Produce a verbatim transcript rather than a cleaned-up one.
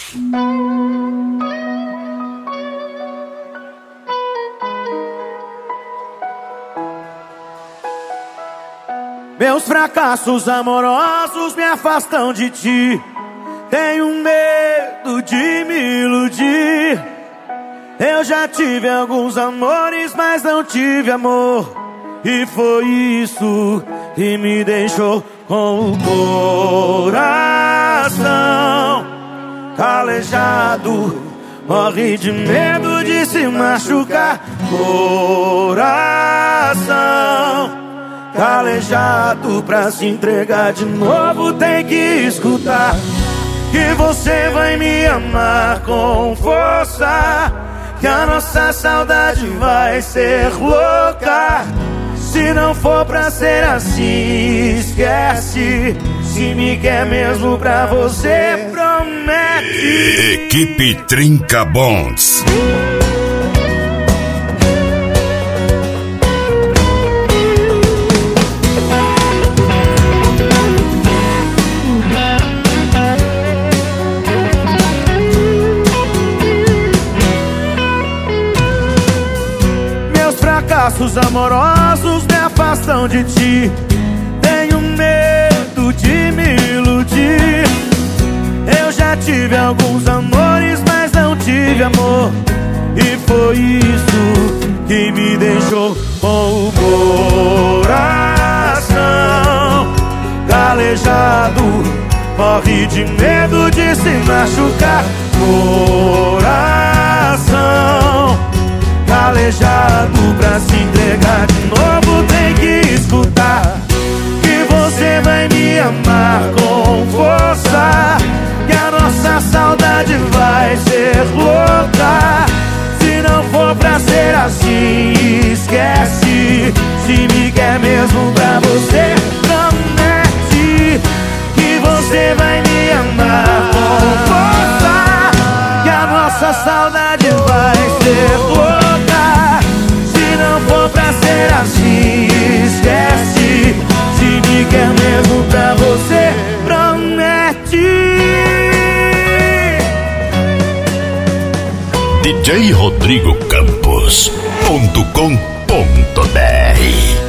Meus fracassos amorosos me afastam de ti. Tenho medo de me iludir. Eu já tive alguns amores, mas não tive amor. E foi isso que me deixou com o coração calejado. Morre de medo de se machucar. Coração calejado, pra se entregar de novo tem que escutar que você vai me amar com força, que a nossa saudade vai ser louca. Se não for pra ser assim, esquece. Se me quer mesmo pra você, promete. Equipe Trinca Bonds. Fracassos amorosos me afastam de ti. Tenho medo de me iludir. Eu já tive alguns amores, mas não tive amor. E foi isso que me deixou com o coração calejado. Morre de medo de se machucar. Coração calejado, pra se entregar de novo tem que escutar que você vai me amar com força, que a nossa saudade vai ser louca. Se não for pra ser assim, esquece. Se me quer mesmo pra você, promete que você vai me amar com força, que a nossa saudade vai ser louca. Assim, esquece. Se me quer mesmo pra você, promete. D J Rodrigo Campos ponto com ponto B R